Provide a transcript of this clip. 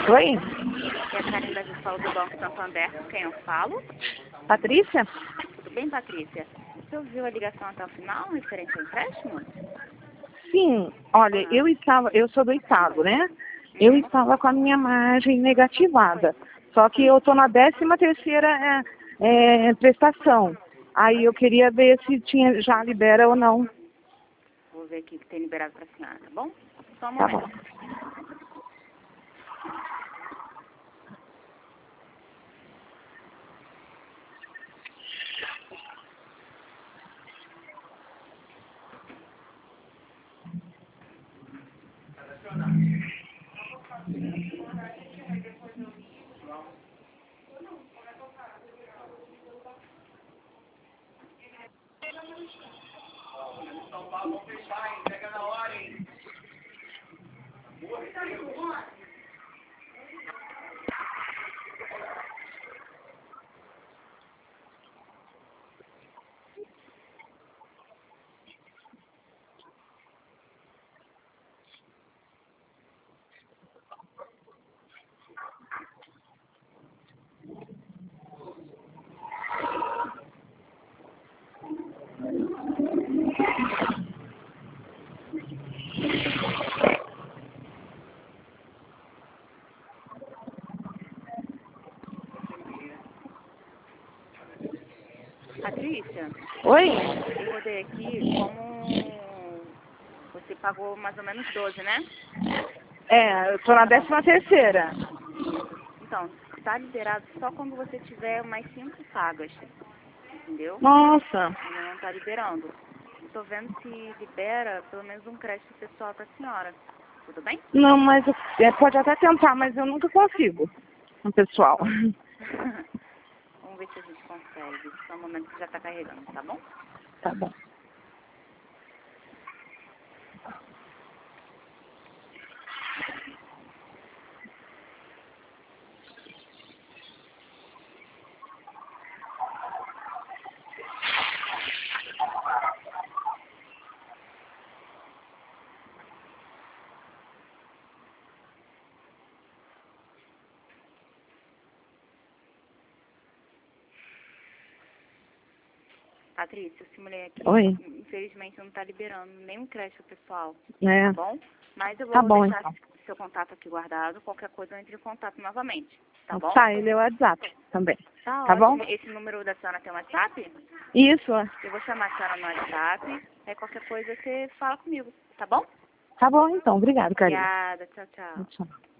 Oi? Aqui é a Karen da Escola do Banco Santander, com quem eu falo? Patrícia? Tudo bem, Patrícia? Você ouviu a ligação até o final, referente ao empréstimo? Sim, olha, eu sou do estado, né? Eu estava com a minha margem negativada. Só que eu estou na 13ª prestação. Aí eu queria ver se já libera ou não. Vou ver aqui que tem liberado para a senhora, tá bom? Só um Tá momento. bom. São Paulo vão fechar, hein? Pega na hora, hein? Patrícia, Oi? eu rodei aqui como você pagou mais ou menos 12, né? Eu estou na 13ª. Então, está liberado só quando você tiver mais 5 pagas, entendeu? Nossa. Ainda não está liberando. Estou vendo se libera pelo menos um crédito pessoal para a senhora. Tudo bem? Não, mas pode até tentar, mas eu nunca consigo. Com o pessoal. Vamos ver se a gente consegue. Só um momento que já está carregando, tá bom? Tá bom. Patrícia, eu simulei aqui. Oi. Infelizmente não está liberando nenhum crédito pessoal, É. tá bom? Mas eu Tá vou bom, deixar então. seu contato aqui guardado. Qualquer coisa eu entre em contato novamente, tá bom? Tá, ele é o WhatsApp também. Tá Tá bom? ótimo. Esse número da senhora tem WhatsApp? Isso. Eu vou chamar a senhora no WhatsApp. Aí qualquer coisa você fala comigo, tá bom? Tá bom, então. Obrigado, Karine. Obrigada. Tchau, tchau. Tchau.